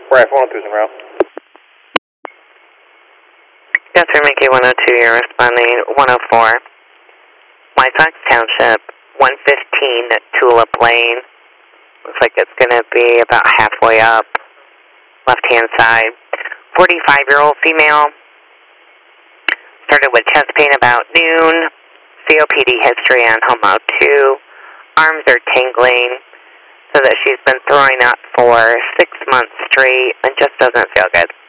Right, 102 Monroe. Yes, sir, Mickey 102, you're responding 104. White Sox Township, 115 Tulip Lane. Looks like it's going to be about halfway up, left-hand side. 45-year-old female. Started with chest pain about noon. COPD history on HOMO 2. Arms are tingling. So that she's been throwing up for 6 months straight and just doesn't feel good.